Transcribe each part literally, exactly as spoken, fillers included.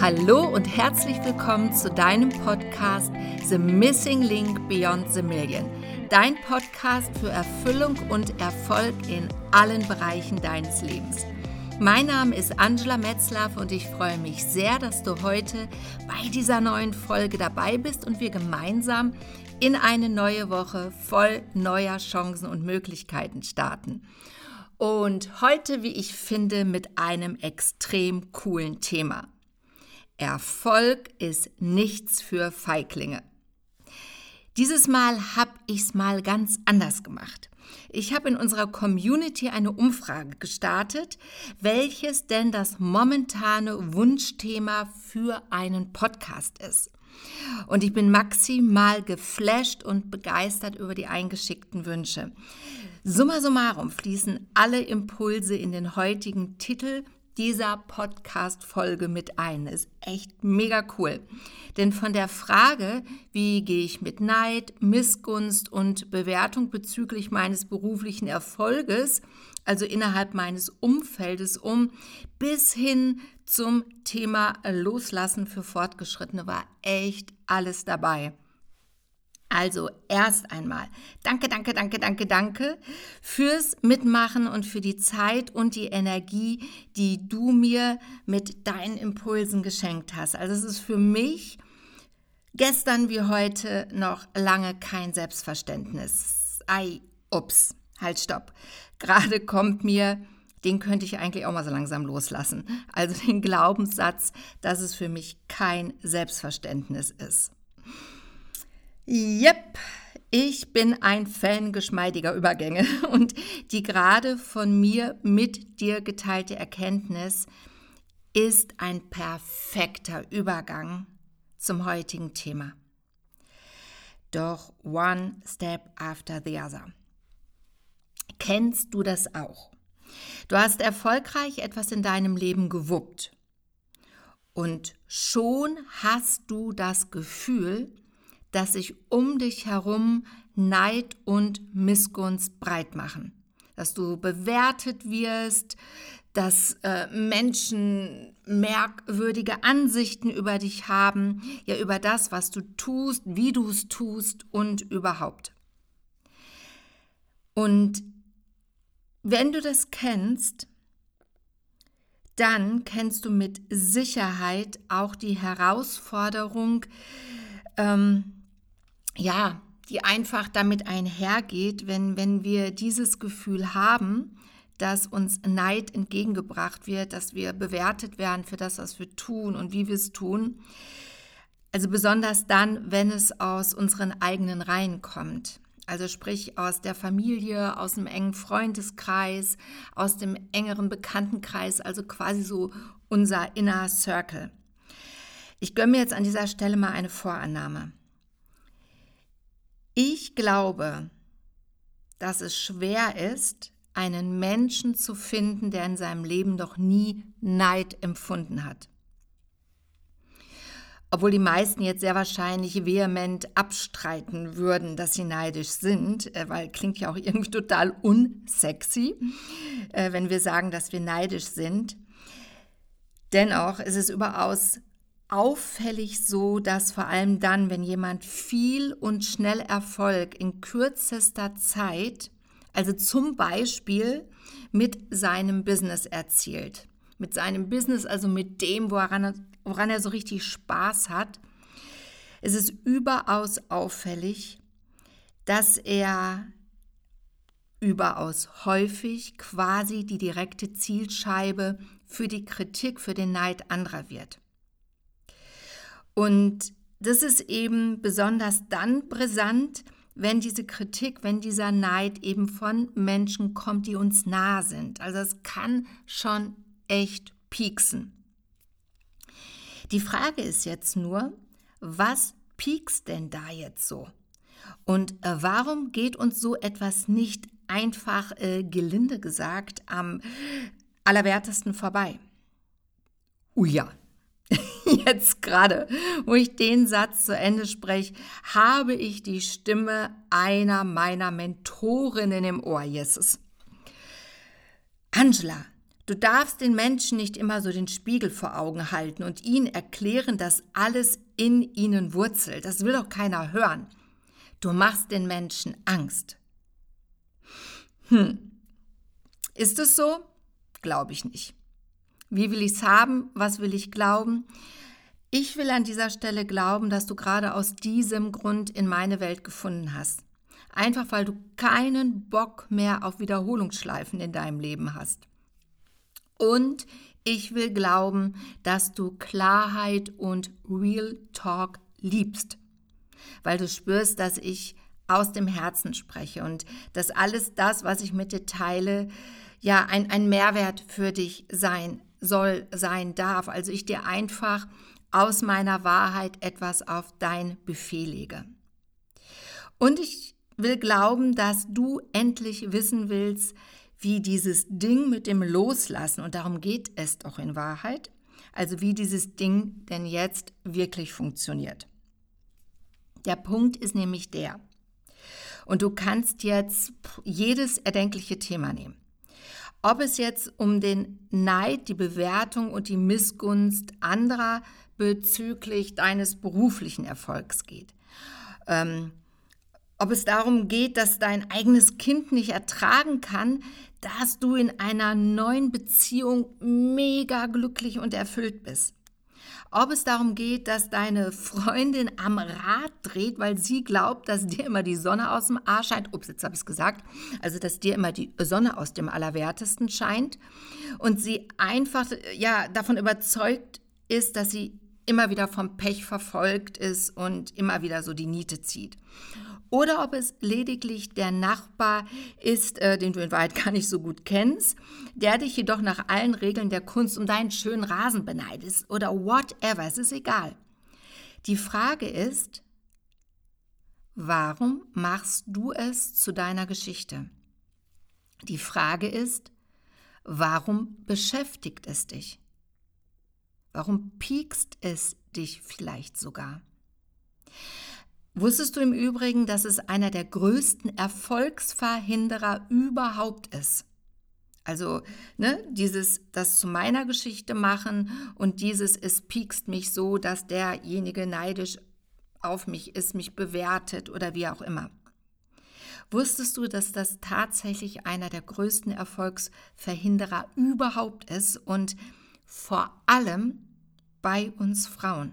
Hallo und herzlich willkommen zu deinem Podcast The Missing Link Beyond the Million. Dein Podcast für Erfüllung und Erfolg in allen Bereichen deines Lebens. Mein Name ist Angela Metzlaff und ich freue mich sehr, dass du heute bei dieser neuen Folge dabei bist und wir gemeinsam in eine neue Woche voll neuer Chancen und Möglichkeiten starten. Und heute, wie ich finde, mit einem extrem coolen Thema. Erfolg ist nichts für Feiglinge. Dieses Mal habe ich es mal ganz anders gemacht. Ich habe in unserer Community eine Umfrage gestartet, welches denn das momentane Wunschthema für einen Podcast ist. Und ich bin maximal geflasht und begeistert über die eingeschickten Wünsche. Summa summarum fließen alle Impulse in den heutigen Titel dieser Podcast-Folge mit ein. Ist echt mega cool. Denn von der Frage, wie gehe ich mit Neid, Missgunst und Bewertung bezüglich meines beruflichen Erfolges, also innerhalb meines Umfeldes um, bis hin zum Thema Loslassen für Fortgeschrittene war echt alles dabei. Also erst einmal danke, danke, danke, danke, danke fürs Mitmachen und für die Zeit und die Energie, die du mir mit deinen Impulsen geschenkt hast. Also es ist für mich gestern wie heute noch lange kein Selbstverständnis. Ei, ups, halt, stopp. Gerade kommt mir, den könnte ich eigentlich auch mal so langsam loslassen. Also den Glaubenssatz, dass es für mich kein Selbstverständnis ist. Yep, ich bin ein Fan geschmeidiger Übergänge und die gerade von mir mit dir geteilte Erkenntnis ist ein perfekter Übergang zum heutigen Thema. Doch one step after the other. Kennst du das auch? Du hast erfolgreich etwas in deinem Leben gewuppt und schon hast du das Gefühl, dass sich um dich herum Neid und Missgunst breit machen. Dass du bewertet wirst, dass äh, Menschen merkwürdige Ansichten über dich haben, ja über das, was du tust, wie du es tust und überhaupt. Und wenn du das kennst, dann kennst du mit Sicherheit auch die Herausforderung, ähm, ja, die einfach damit einhergeht, wenn, wenn wir dieses Gefühl haben, dass uns Neid entgegengebracht wird, dass wir bewertet werden für das, was wir tun und wie wir es tun. Also besonders dann, wenn es aus unseren eigenen Reihen kommt. Also sprich aus der Familie, aus dem engen Freundeskreis, aus dem engeren Bekanntenkreis, also quasi so unser Inner Circle. Ich gönne mir jetzt an dieser Stelle mal eine Vorannahme. Ich glaube, dass es schwer ist, einen Menschen zu finden, der in seinem Leben noch nie Neid empfunden hat. Obwohl die meisten jetzt sehr wahrscheinlich vehement abstreiten würden, dass sie neidisch sind, weil klingt ja auch irgendwie total unsexy, wenn wir sagen, dass wir neidisch sind. Dennoch ist es überaus auffällig so, dass vor allem dann, wenn jemand viel und schnell Erfolg in kürzester Zeit, also zum Beispiel mit seinem Business erzielt, mit seinem Business, also mit dem, woran er, woran er so richtig Spaß hat, ist es überaus auffällig, dass er überaus häufig quasi die direkte Zielscheibe für die Kritik, für den Neid anderer wird. Und das ist eben besonders dann brisant, wenn diese Kritik, wenn dieser Neid eben von Menschen kommt, die uns nah sind. Also es kann schon echt pieksen. Die Frage ist jetzt nur, was piekst denn da jetzt so? Und äh, warum geht uns so etwas nicht einfach, äh, gelinde gesagt, am allerwertesten vorbei? Oh ja. Jetzt gerade, wo ich den Satz zu Ende spreche, habe ich die Stimme einer meiner Mentorinnen im Ohr. Jesus. Angela, Du darfst den Menschen nicht immer so den Spiegel vor Augen halten und ihnen erklären, dass alles in ihnen wurzelt. Das will doch keiner hören. Du machst den Menschen Angst. Hm. Ist es so? Glaube ich nicht. Wie will ich es haben? Was will ich glauben? Ich will an dieser Stelle glauben, dass du gerade aus diesem Grund in meine Welt gefunden hast. Einfach weil du keinen Bock mehr auf Wiederholungsschleifen in deinem Leben hast. Und ich will glauben, dass du Klarheit und Real Talk liebst, weil du spürst, dass ich aus dem Herzen spreche und dass alles das, was ich mit dir teile, ja ein, ein Mehrwert für dich sein soll, sein darf. Also ich dir einfach aus meiner Wahrheit etwas auf dein Buffet lege. Und ich will glauben, dass du endlich wissen willst, wie dieses Ding mit dem Loslassen, und darum geht es doch in Wahrheit, also wie dieses Ding denn jetzt wirklich funktioniert. Der Punkt ist nämlich der, und du kannst jetzt jedes erdenkliche Thema nehmen. Ob es jetzt um den Neid, die Bewertung und die Missgunst anderer bezüglich deines beruflichen Erfolgs geht. Ähm, ob es darum geht, dass dein eigenes Kind nicht ertragen kann, dass du in einer neuen Beziehung mega glücklich und erfüllt bist. Ob es darum geht, dass deine Freundin am Rad dreht, weil sie glaubt, dass dir immer die Sonne aus dem Arsch scheint. Ups, jetzt habe ich es gesagt. Also, dass dir immer die Sonne aus dem Allerwertesten scheint. Und sie einfach ja, davon überzeugt ist, dass sie immer wieder vom Pech verfolgt ist und immer wieder so die Niete zieht. Oder ob es lediglich der Nachbar ist, äh, den du in Wahrheit gar nicht so gut kennst, der dich jedoch nach allen Regeln der Kunst um deinen schönen Rasen beneidet oder whatever, es ist egal. Die Frage ist, warum machst du es zu deiner Geschichte? Die Frage ist, warum beschäftigt es dich? Warum piekst es dich vielleicht sogar? Wusstest du im Übrigen, dass es einer der größten Erfolgsverhinderer überhaupt ist? Also ne, dieses, das zu meiner Geschichte machen und dieses, es piekst mich so, dass derjenige neidisch auf mich ist, mich bewertet oder wie auch immer. Wusstest du, dass das tatsächlich einer der größten Erfolgsverhinderer überhaupt ist und vor allem bei uns Frauen?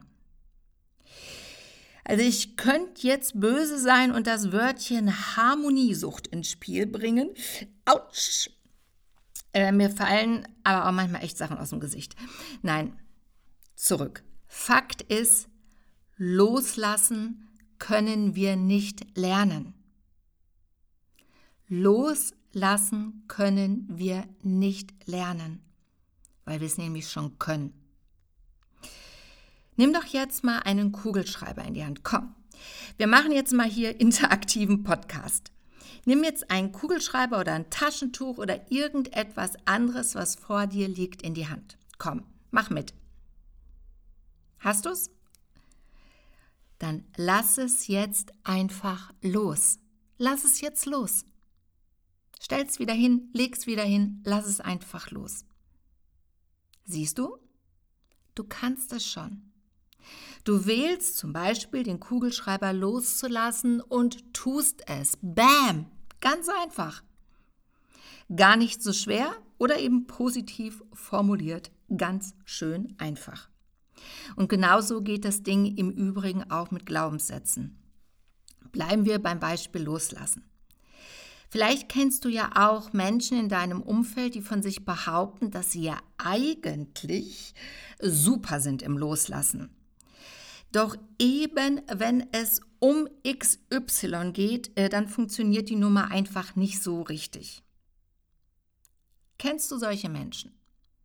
Also ich könnte jetzt böse sein und das Wörtchen Harmoniesucht ins Spiel bringen. Autsch! Äh, mir fallen aber auch manchmal echt Sachen aus dem Gesicht. Nein, zurück. Fakt ist, loslassen können wir nicht lernen. Loslassen können wir nicht lernen, weil wir es nämlich schon können. Nimm doch jetzt mal einen Kugelschreiber in die Hand. Komm, wir machen jetzt mal hier interaktiven Podcast. Nimm jetzt einen Kugelschreiber oder ein Taschentuch oder irgendetwas anderes, was vor dir liegt, in die Hand. Komm, mach mit. Hast du's? Dann lass es jetzt einfach los. Lass es jetzt los. Stell's wieder hin, leg's wieder hin, lass es einfach los. Siehst du? Du kannst es schon. Du wählst zum Beispiel, den Kugelschreiber loszulassen und tust es. Bam! Ganz einfach. Gar nicht so schwer oder eben positiv formuliert. Ganz schön einfach. Und genauso geht das Ding im Übrigen auch mit Glaubenssätzen. Bleiben wir beim Beispiel Loslassen. Vielleicht kennst du ja auch Menschen in deinem Umfeld, die von sich behaupten, dass sie ja eigentlich super sind im Loslassen. Doch eben, wenn es um X Y geht, dann funktioniert die Nummer einfach nicht so richtig. Kennst du solche Menschen?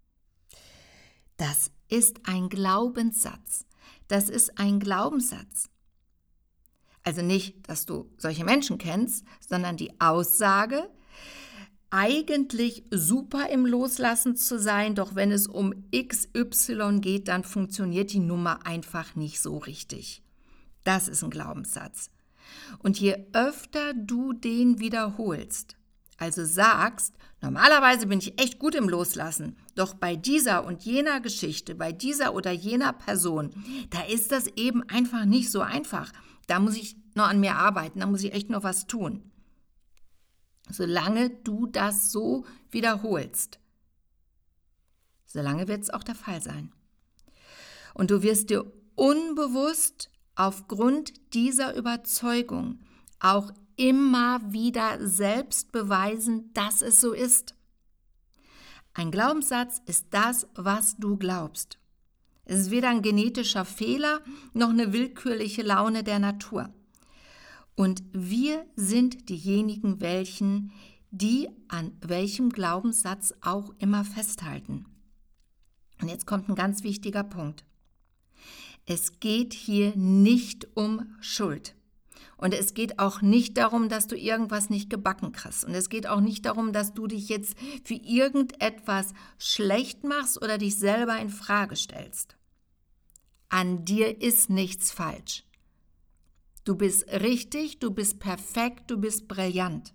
Das ist ein Glaubenssatz. Das ist ein Glaubenssatz. Also nicht, dass du solche Menschen kennst, sondern die Aussage, eigentlich super im Loslassen zu sein, doch wenn es um X Y geht, dann funktioniert die Nummer einfach nicht so richtig. Das ist ein Glaubenssatz. Und je öfter du den wiederholst, also sagst, normalerweise bin ich echt gut im Loslassen, doch bei dieser und jener Geschichte, bei dieser oder jener Person, da ist das eben einfach nicht so einfach. Da muss ich noch an mir arbeiten, da muss ich echt noch was tun. Solange du das so wiederholst, solange wird es auch der Fall sein. Und du wirst dir unbewusst aufgrund dieser Überzeugung auch immer wieder selbst beweisen, dass es so ist. Ein Glaubenssatz ist das, was du glaubst. Es ist weder ein genetischer Fehler noch eine willkürliche Laune der Natur. Und wir sind diejenigen, welchen, die an welchem Glaubenssatz auch immer festhalten. Und jetzt kommt ein ganz wichtiger Punkt. Es geht hier nicht um Schuld. Und es geht auch nicht darum, dass du irgendwas nicht gebacken kriegst. Und es geht auch nicht darum, dass du dich jetzt für irgendetwas schlecht machst oder dich selber in Frage stellst. An dir ist nichts falsch. Du bist richtig, du bist perfekt, du bist brillant.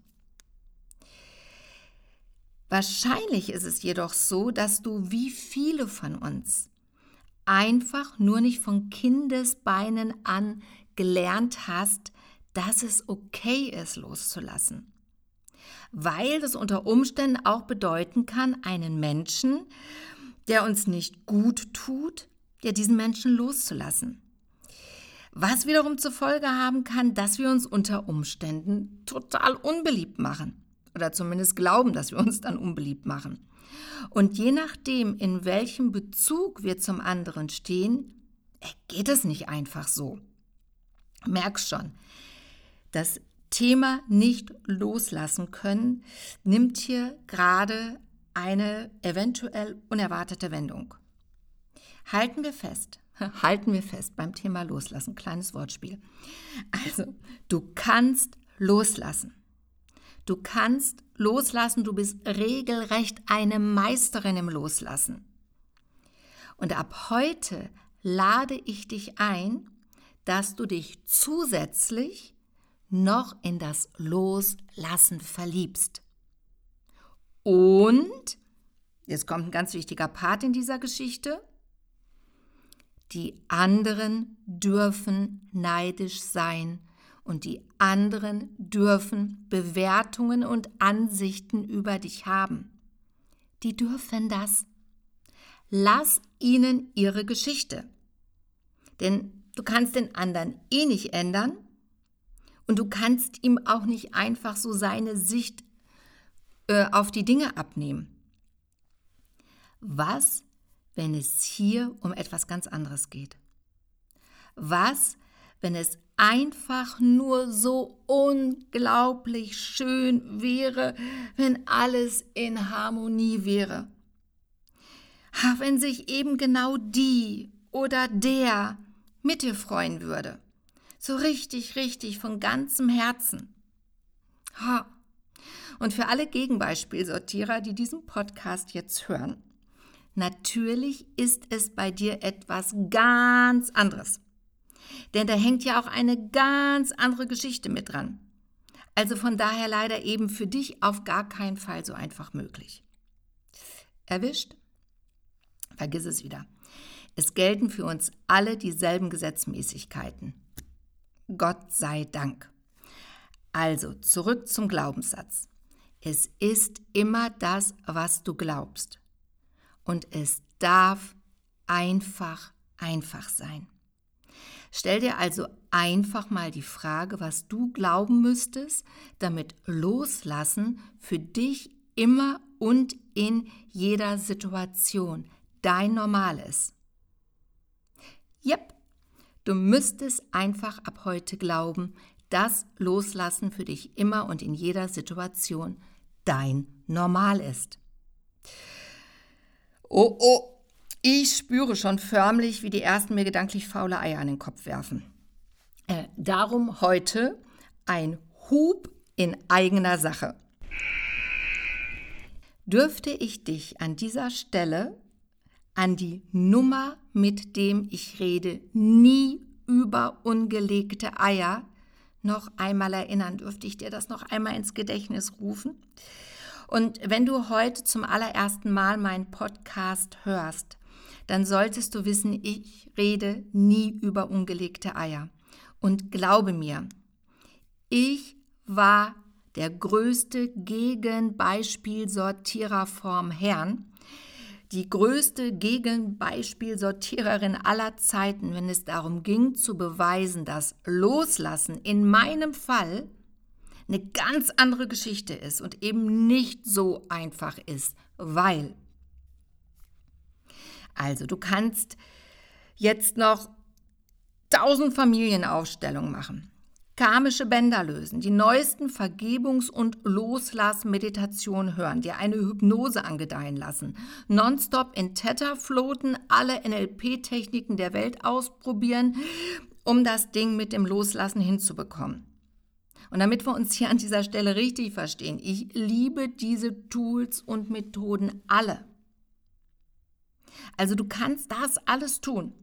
Wahrscheinlich ist es jedoch so, dass du wie viele von uns einfach nur nicht von Kindesbeinen an gelernt hast, dass es okay ist, loszulassen. Weil das unter Umständen auch bedeuten kann, einen Menschen, der uns nicht gut tut, ja, diesen Menschen loszulassen. Was wiederum zur Folge haben kann, dass wir uns unter Umständen total unbeliebt machen. Oder zumindest glauben, dass wir uns dann unbeliebt machen. Und je nachdem, in welchem Bezug wir zum anderen stehen, geht es nicht einfach so. Merkst schon, das Thema nicht loslassen können, nimmt hier gerade eine eventuell unerwartete Wendung. Halten wir fest, halten wir fest beim Thema Loslassen, kleines Wortspiel. Also, du kannst loslassen. Du kannst loslassen, du bist regelrecht eine Meisterin im Loslassen. Und ab heute lade ich dich ein, dass du dich zusätzlich noch in das Loslassen verliebst. Und, jetzt kommt ein ganz wichtiger Part in dieser Geschichte, die anderen dürfen neidisch sein und die anderen dürfen Bewertungen und Ansichten über dich haben. Die dürfen das. Lass ihnen ihre Geschichte. Denn du kannst den anderen eh nicht ändern und du kannst ihm auch nicht einfach so seine Sicht äh, auf die Dinge abnehmen. Was, wenn es hier um etwas ganz anderes geht? Was, wenn es einfach nur so unglaublich schön wäre, wenn alles in Harmonie wäre? Wenn sich eben genau die oder der mit dir freuen würde. So richtig, richtig von ganzem Herzen. Und für alle Gegenbeispielsortierer, die diesen Podcast jetzt hören, natürlich ist es bei dir etwas ganz anderes. Denn da hängt ja auch eine ganz andere Geschichte mit dran. Also von daher leider eben für dich auf gar keinen Fall so einfach möglich. Erwischt? Vergiss es wieder. Es gelten für uns alle dieselben Gesetzmäßigkeiten. Gott sei Dank. Also zurück zum Glaubenssatz. Es ist immer das, was du glaubst. Und es darf einfach, einfach sein. Stell dir also einfach mal die Frage, was du glauben müsstest, damit Loslassen für dich immer und in jeder Situation dein Normal ist. Jep, du müsstest einfach ab heute glauben, dass Loslassen für dich immer und in jeder Situation dein Normal ist. Oh, oh. Ich spüre schon förmlich, wie die Ersten mir gedanklich faule Eier an den Kopf werfen. Äh, darum heute ein Hub in eigener Sache. Dürfte ich dich an dieser Stelle an die Nummer, mit dem ich rede, nie über ungelegte Eier, noch einmal erinnern? Dürfte ich dir das noch einmal ins Gedächtnis rufen? Und wenn du heute zum allerersten Mal meinen Podcast hörst, dann solltest du wissen, ich rede nie über ungelegte Eier. Und glaube mir, ich war der größte Gegenbeispielsortierer vorm Herrn, die größte Gegenbeispielsortiererin aller Zeiten, wenn es darum ging zu beweisen, dass Loslassen in meinem Fall eine ganz andere Geschichte ist und eben nicht so einfach ist, weil, also du kannst jetzt noch tausend Familienaufstellungen machen, karmische Bänder lösen, die neuesten Vergebungs- und Loslass-Meditationen hören, dir eine Hypnose angedeihen lassen, nonstop in Theta floaten, alle N L P-Techniken der Welt ausprobieren, um das Ding mit dem Loslassen hinzubekommen. Und damit wir uns hier an dieser Stelle richtig verstehen, ich liebe diese Tools und Methoden alle. Also du kannst das alles tun.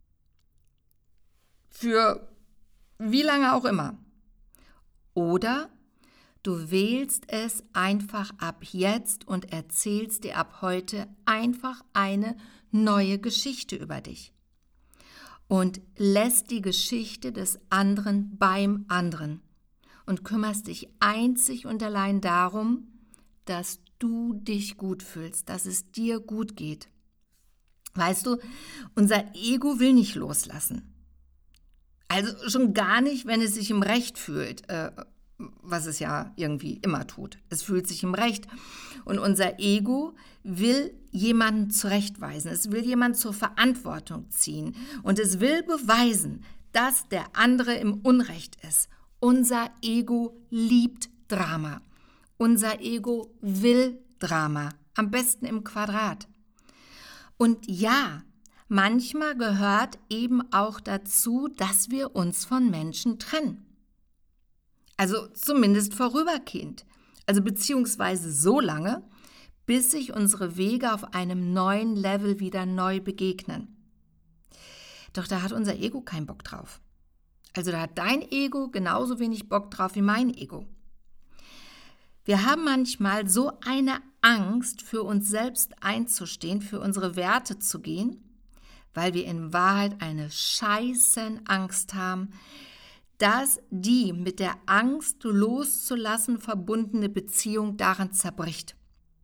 Für wie lange auch immer. Oder du wählst es einfach ab jetzt und erzählst dir ab heute einfach eine neue Geschichte über dich. Und lässt die Geschichte des anderen beim anderen. Und kümmerst dich einzig und allein darum, dass du dich gut fühlst, dass es dir gut geht. Weißt du, unser Ego will nicht loslassen. Also schon gar nicht, wenn es sich im Recht fühlt, äh, was es ja irgendwie immer tut. Es fühlt sich im Recht. Und unser Ego will jemanden zurechtweisen. Es will jemanden zur Verantwortung ziehen. Und es will beweisen, dass der andere im Unrecht ist. Unser Ego liebt Drama. Unser Ego will Drama. Am besten im Quadrat. Und ja, manchmal gehört eben auch dazu, dass wir uns von Menschen trennen. Also zumindest vorübergehend. Also beziehungsweise so lange, bis sich unsere Wege auf einem neuen Level wieder neu begegnen. Doch da hat unser Ego keinen Bock drauf. Also da hat dein Ego genauso wenig Bock drauf wie mein Ego. Wir haben manchmal so eine Angst, für uns selbst einzustehen, für unsere Werte zu gehen, weil wir in Wahrheit eine scheißen Angst haben, dass die mit der Angst loszulassen verbundene Beziehung daran zerbricht.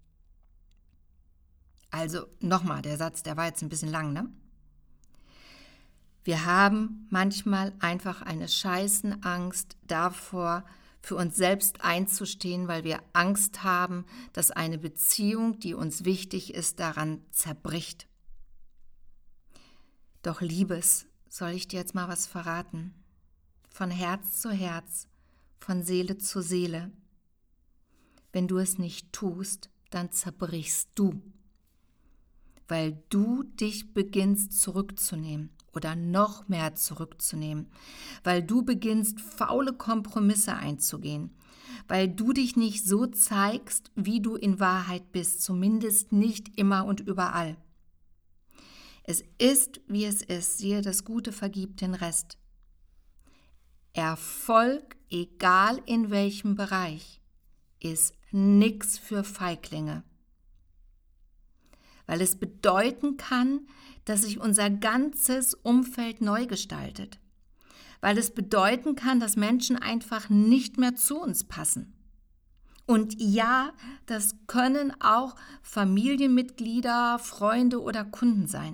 Also nochmal, der Satz, der war jetzt ein bisschen lang, ne? Wir haben manchmal einfach eine scheißen Angst davor, für uns selbst einzustehen, weil wir Angst haben, dass eine Beziehung, die uns wichtig ist, daran zerbricht. Doch Liebes, soll ich dir jetzt mal was verraten? Von Herz zu Herz, von Seele zu Seele. Wenn du es nicht tust, dann zerbrichst du, weil du dich beginnst zurückzunehmen oder noch mehr zurückzunehmen, weil du beginnst, faule Kompromisse einzugehen, weil du dich nicht so zeigst, wie du in Wahrheit bist, zumindest nicht immer und überall. Es ist, wie es ist, siehe, das Gute vergibt den Rest. Erfolg, egal in welchem Bereich, ist nix für Feiglinge. Weil es bedeuten kann, dass sich unser ganzes Umfeld neu gestaltet. Weil es bedeuten kann, dass Menschen einfach nicht mehr zu uns passen. Und ja, das können auch Familienmitglieder, Freunde oder Kunden sein.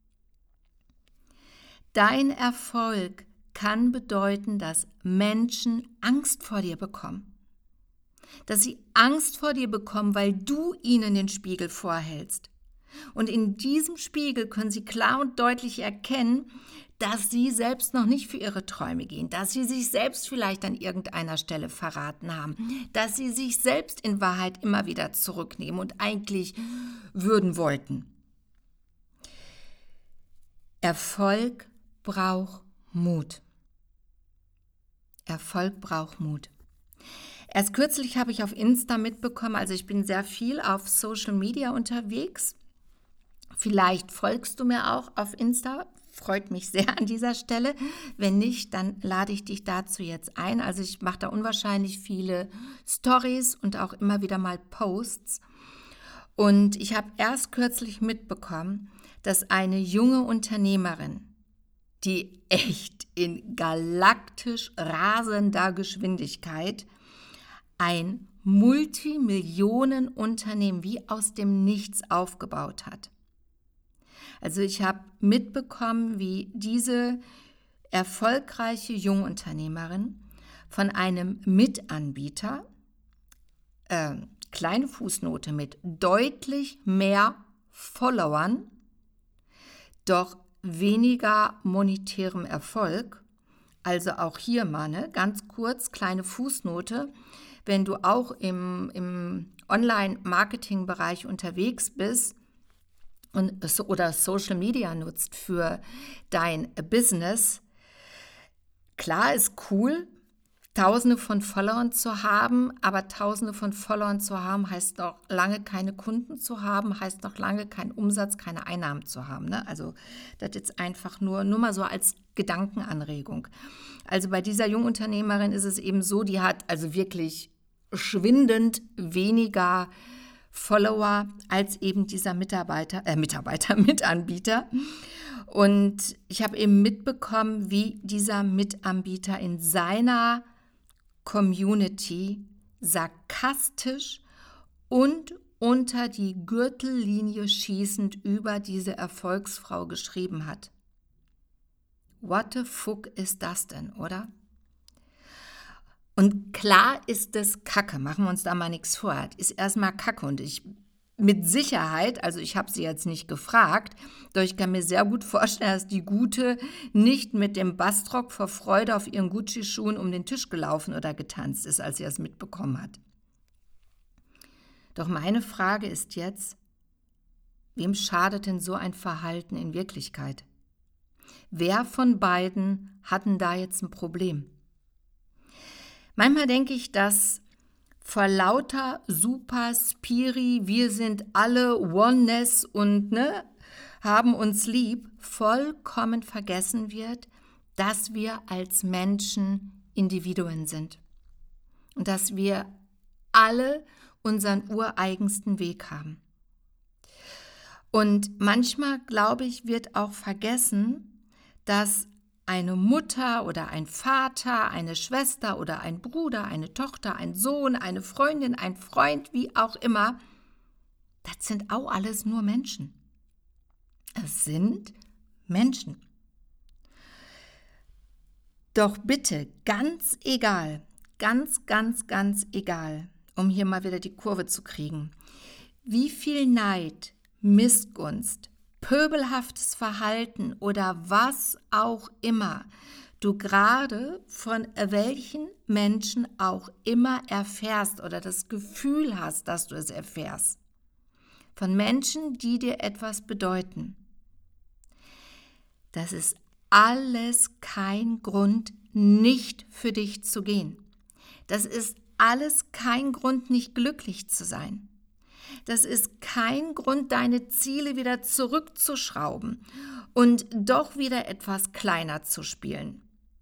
Dein Erfolg kann bedeuten, dass Menschen Angst vor dir bekommen. Dass sie Angst vor dir bekommen, weil du ihnen den Spiegel vorhältst. Und in diesem Spiegel können sie klar und deutlich erkennen, dass sie selbst noch nicht für ihre Träume gehen, dass sie sich selbst vielleicht an irgendeiner Stelle verraten haben, dass sie sich selbst in Wahrheit immer wieder zurücknehmen und eigentlich würden wollten. Erfolg braucht Mut. Erfolg braucht Mut. Erst kürzlich habe ich auf Insta mitbekommen, also ich bin sehr viel auf Social Media unterwegs. Vielleicht folgst du mir auch auf Insta, freut mich sehr an dieser Stelle. Wenn nicht, dann lade ich dich dazu jetzt ein. Also ich mache da unwahrscheinlich viele Stories und auch immer wieder mal Posts. Und ich habe erst kürzlich mitbekommen, dass eine junge Unternehmerin, die echt in galaktisch rasender Geschwindigkeit ein Multimillionenunternehmen wie aus dem Nichts aufgebaut hat. Also ich habe mitbekommen, wie diese erfolgreiche Jungunternehmerin von einem Mitanbieter, äh, kleine Fußnote mit deutlich mehr Followern, doch weniger monetärem Erfolg, also auch hier mal, ne, ganz kurz, kleine Fußnote, wenn du auch im, im Online-Marketing-Bereich unterwegs bist und, oder Social Media nutzt für dein Business, klar ist cool, Tausende von Followern zu haben, aber Tausende von Followern zu haben, heißt noch lange keine Kunden zu haben, heißt noch lange keinen Umsatz, keine Einnahmen zu haben. Ne? Also das jetzt einfach nur, nur mal so als Gedankenanregung. Also bei dieser Jungunternehmerin ist es eben so, die hat also wirklich schwindend weniger Follower als eben dieser Mitarbeiter, äh Mitarbeiter, Mitanbieter. Und ich habe eben mitbekommen, wie dieser Mitanbieter in seiner Community sarkastisch und unter die Gürtellinie schießend über diese Erfolgsfrau geschrieben hat. What the fuck ist das denn, oder? Und klar ist das Kacke, machen wir uns da mal nichts vor, ist erstmal Kacke und ich mit Sicherheit, also ich habe sie jetzt nicht gefragt, doch ich kann mir sehr gut vorstellen, dass die Gute nicht mit dem Bastrock vor Freude auf ihren Gucci-Schuhen um den Tisch gelaufen oder getanzt ist, als sie es mitbekommen hat. Doch meine Frage ist jetzt, wem schadet denn so ein Verhalten in Wirklichkeit? Wer von beiden hat denn da jetzt ein Problem? Manchmal denke ich, dass vor lauter super Spiri, wir sind alle Oneness und ne, haben uns lieb, vollkommen vergessen wird, dass wir als Menschen Individuen sind und dass wir alle unseren ureigensten Weg haben. Und manchmal, glaube ich, wird auch vergessen, dass eine Mutter oder ein Vater, eine Schwester oder ein Bruder, eine Tochter, ein Sohn, eine Freundin, ein Freund, wie auch immer, das sind auch alles nur Menschen. Es sind Menschen. Doch bitte, ganz egal, ganz, ganz, ganz egal, um hier mal wieder die Kurve zu kriegen, wie viel Neid, Missgunst, pöbelhaftes Verhalten oder was auch immer du gerade von welchen Menschen auch immer erfährst oder das Gefühl hast, dass du es erfährst. Von Menschen, die dir etwas bedeuten. Das ist alles kein Grund, nicht für dich zu gehen. Das ist alles kein Grund, nicht glücklich zu sein. Das ist kein Grund, deine Ziele wieder zurückzuschrauben und doch wieder etwas kleiner zu spielen.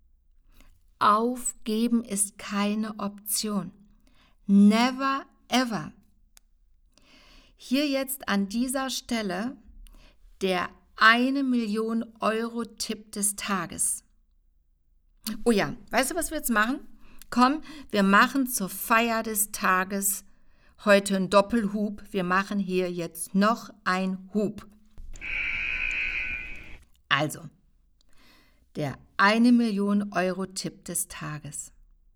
Aufgeben ist keine Option. Never ever. Hier jetzt an dieser Stelle der eine Million Euro Tipp des Tages. Oh ja, weißt du, was wir jetzt machen? Komm, wir machen zur Feier des Tages heute ein Doppelhub. Wir machen hier jetzt noch ein Hub. Also, der eine Million Euro Tipp des Tages.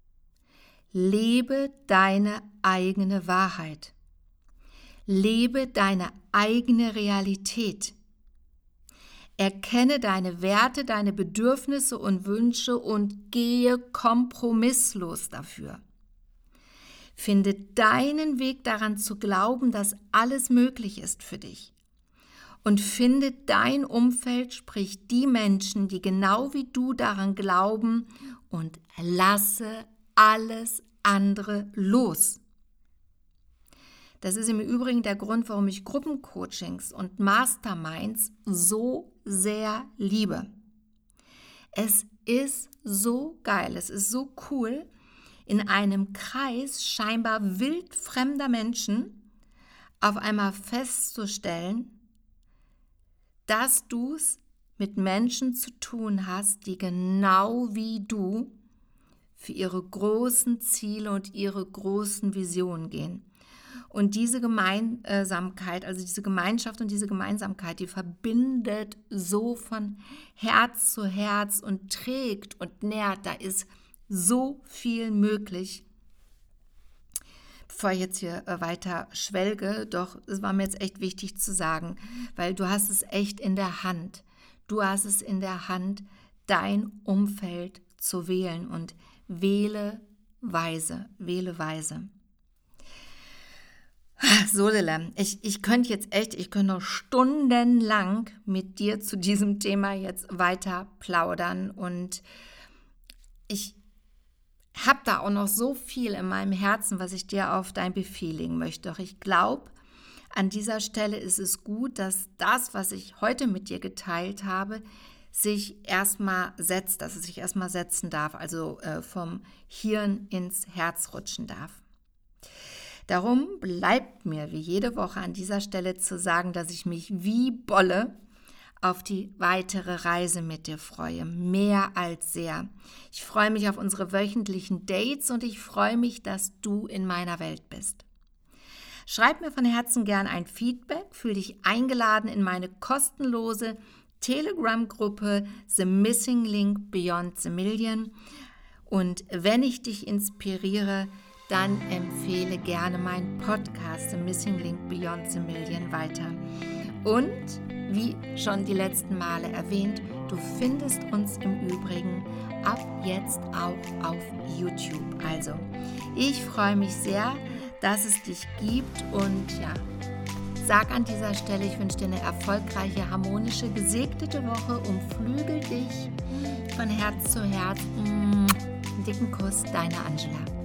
Lebe deine eigene Wahrheit. Lebe deine eigene Realität. Erkenne deine Werte, deine Bedürfnisse und Wünsche und gehe kompromisslos dafür. Finde deinen Weg daran zu glauben, dass alles möglich ist für dich. Und finde dein Umfeld, sprich die Menschen, die genau wie du daran glauben und lasse alles andere los. Das ist im Übrigen der Grund, warum ich Gruppencoachings und Masterminds so sehr liebe. Es ist so geil, es ist so cool, in einem Kreis scheinbar wildfremder Menschen auf einmal festzustellen, dass du es mit Menschen zu tun hast, die genau wie du für ihre großen Ziele und ihre großen Visionen gehen. Und diese Gemeinsamkeit, also diese Gemeinschaft und diese Gemeinsamkeit, die verbindet so von Herz zu Herz und trägt und nährt. Da ist so viel möglich. Bevor ich jetzt hier weiter schwelge, doch es war mir jetzt echt wichtig zu sagen, weil du hast es echt in der Hand. Du hast es in der Hand, dein Umfeld zu wählen und wähle weise, wähle weise. So, Lille, ich, ich könnte jetzt echt, ich könnte noch stundenlang mit dir zu diesem Thema jetzt weiter plaudern und ich habe da auch noch so viel in meinem Herzen, was ich dir auf dein Befehl legen möchte. Doch ich glaube, an dieser Stelle ist es gut, dass das, was ich heute mit dir geteilt habe, sich erstmal setzt, dass es sich erstmal setzen darf, also äh, vom Hirn ins Herz rutschen darf. Darum bleibt mir wie jede Woche an dieser Stelle zu sagen, dass ich mich wie Bolle auf die weitere Reise mit dir freue. Mehr als sehr. Ich freue mich auf unsere wöchentlichen Dates und ich freue mich, dass du in meiner Welt bist. Schreib mir von Herzen gern ein Feedback, fühl dich eingeladen in meine kostenlose Telegram-Gruppe The Missing Link Beyond the Million. Und wenn ich dich inspiriere, dann empfehle gerne meinen Podcast The Missing Link Beyond the Million weiter. Und wie schon die letzten Male erwähnt, du findest uns im Übrigen ab jetzt auch auf YouTube. Also, ich freue mich sehr, dass es dich gibt und ja, sag an dieser Stelle, ich wünsche dir eine erfolgreiche, harmonische, gesegnete Woche. Umflügel dich von Herz zu Herz. Einen dicken Kuss, deine Angela.